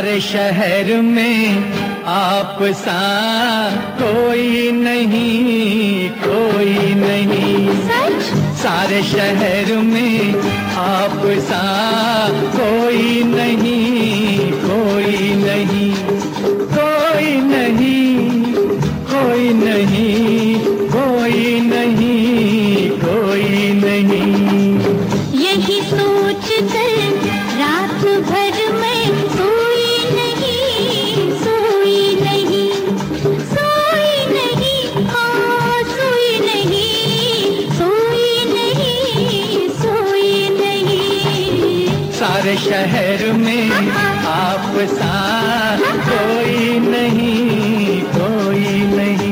सारे शहर में आप सा कोई नहीं, कोई नहीं। सच? सारे शहर में आप सा कोई नहीं, कोई नहीं, कोई नहीं, कोई नहीं, कोई नहीं, कोई नहीं। यही सोच कर रात भर मैं सोई नहीं, सोई नहीं, सोई नहीं, हाँ सोई नहीं, सोई नहीं, सोई नहीं। सारे शहर में आप सा कोई नहीं, कोई नहीं।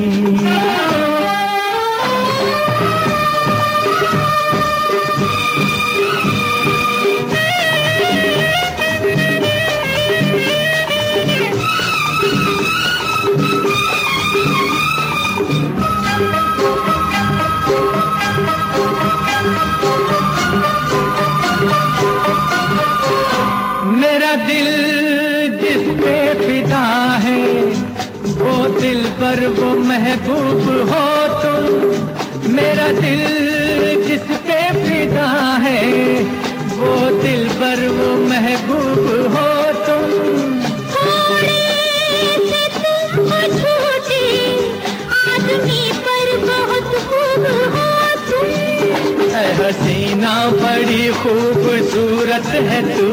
मेरा दिल जिस पे फिदा है, वो दिल पर वो महबूब हो तुम। मेरा दिल जिस पे फिदा है, वो दिल पर वो महबूब हो तुम। थोड़े से तुम हो छोटे, आदमी पर बहुत खूब हो तुम। ऐ हसीना बड़ी खूबसूरत है तू,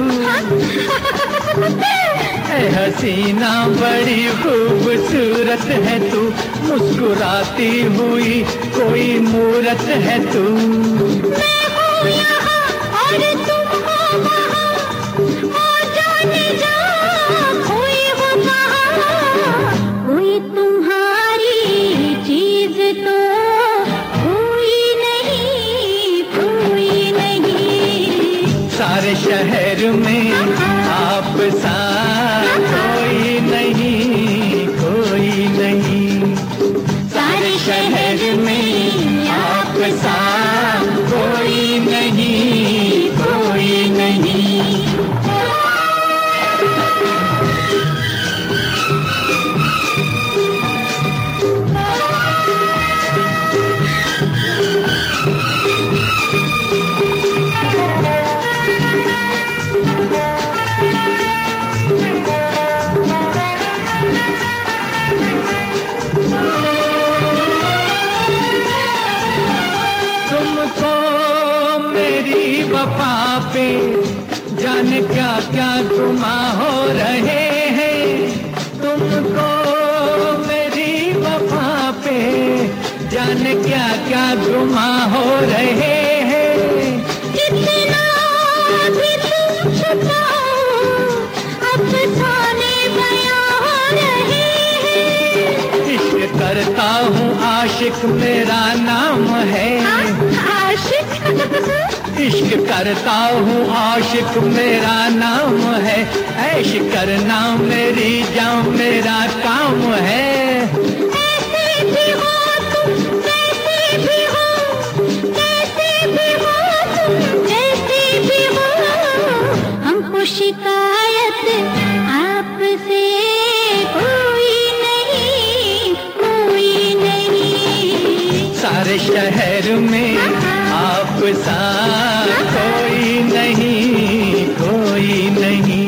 ऐ हसीना बड़ी खूबसूरत है तू। मुस्कुराती हुई कोई मूरत है तू। मैं हूँ यहाँ और तुम हो वहाँ, ओ जाने जा खोई हो कहाँ। कोई तुम्हारी चीज तो कोई नहीं, कोई नहीं। सारे शहर में आप सा कोई नहीं, कोई नहीं। सारे शहर में आप सा कोई नहीं, कोई नहीं। वफा पे जाने क्या क्या गुमा हो रहे हैं। तुमको मेरी वफा पे जाने क्या क्या गुमा हो रहे हैं। कितना भी तुम छुपाओ, अफसाने बयां हो रहे हैं। इश्क करता हूँ आशिक मेरा नाम है। आशिक? इश्क करता हूँ आशिक मेरा नाम है। ऐश करना मेरी जान मेरा काम है। ऐसे भी हो तुम, जैसे भी हो, कैसे भी हो तुम, जैसे भी हो। हमको शिकायत आपसे कोई नहीं, कोई नहीं। सारे शहर में आप सा कोई नहीं, कोई नहीं।